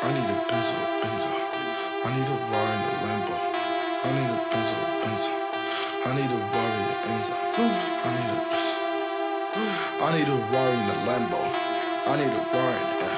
I need a Benzo. I need a Rari in the Lambo. I need a Benzo. I need a Rari in the Enzo. I need a Rari in the Lambo. I need a Rari in the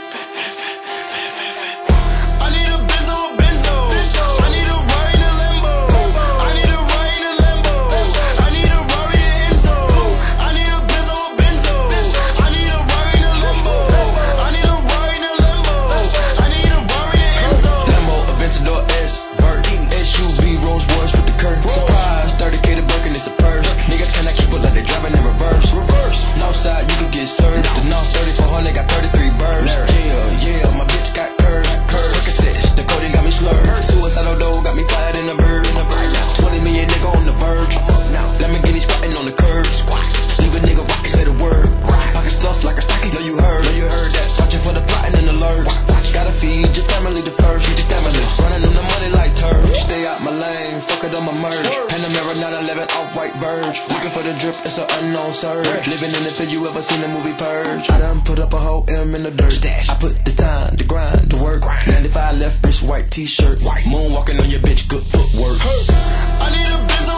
Panamera 911 off-white verge. Looking for the drip, it's an unknown surge. Living in the field, you ever seen the movie Purge? I done put up a whole M in the dirt. I put the time, the grind, the work. 95 left wrist, white t-shirt. Moonwalking on your bitch, good footwork. I need a Benzo.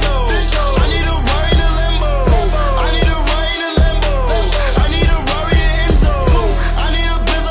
I need a Rari in a Lambo. I need a Rari in a Lambo. I need a Rari in Enzo. I need a Benzo.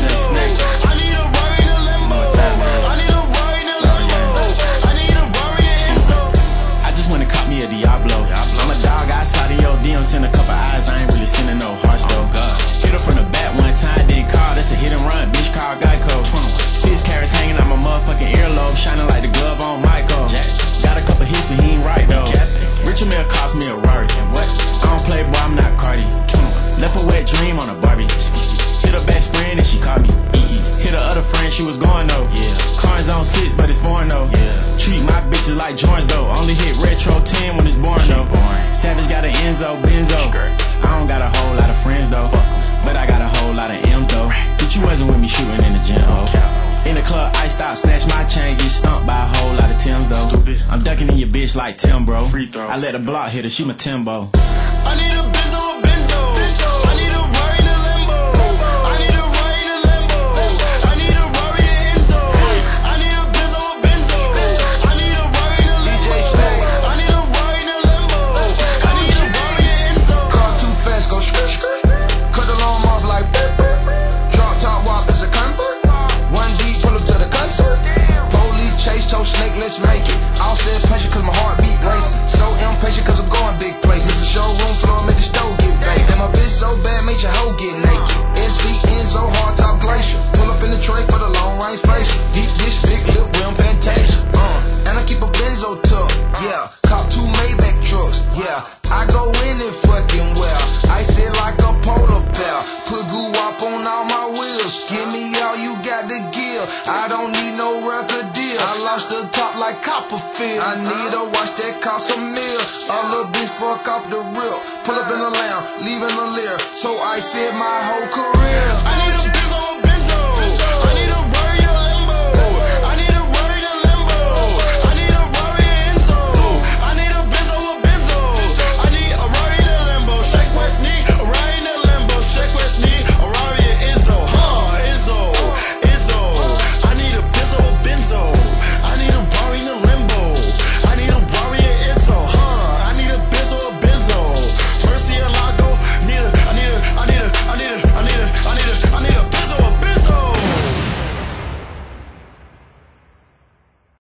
I need a Rari in a Lambo. I need a Rari in a Lambo. I need a Rari in Enzo. I just wanna cop me a Diablo. I'm a dog outside of your DM, send a couple eyes, I ain't really sending no hearts though. Hit her from the back one time, then call, that's a hit and run, bitch called Geico. 6 carats hanging out my motherfucking earlobe, shining like the glove on Michael. Got a couple hits, but he ain't right though. Richard Mille cost me a Rari. I don't play, boy, I'm not Cardi. Left a wet dream on a Barbie. Hit her best friend and she called me. Hit her other friend, she was going though. Cars on 6, but it's foreign though. Treat my bitches like joints though. Only hit retro 10 when it's born though. Savage got an Benzo. I don't got a whole lot of friends though, but I got a whole lot of M's though. But you wasn't with me shooting in the gym, oh. In the club, iced out, snatch my chain, get stumped by a whole lot of Timbs though. I'm ducking in your bitch like Tim, bro. Free throw. I let the block hit her, she my Timbo. I need a Benzo. I need a Rari in a Lambo. I need a Rari in a Lambo. I need a Rari in Enzo. I need a Benzo. I need a Rari in a Lambo. I need a Rari in a Lambo. I need a Rari in Enzo. Car too fast, go skirt. Cut the alarm off like drop top wop is a comfort. One deep, pull up to the concert. Police chase, toe snake, let's make it. All said punch it cause my heartbeat racing. So impatient cause I'm going big places. The showroom floor make the stove get vacant. And my bitch so bad, make your hoe get naked. SB Enzo, hard top glacier. Pull up in the tray for the long range facial. Deep dish, big lip, rim Fantasia. And I keep a Benzo tuck, yeah. Cop 2 Maybach trucks, yeah. I go in it fucking well. I sit like a polar bear. Put goo up on all my wheels. Give me all you got to give. I don't need no record deal. I lost the top like Copperfield. I need a watch that cost a meal. A little bitch fuck off the rip. Pull up in the lounge, leaving a leer. So I said my whole career.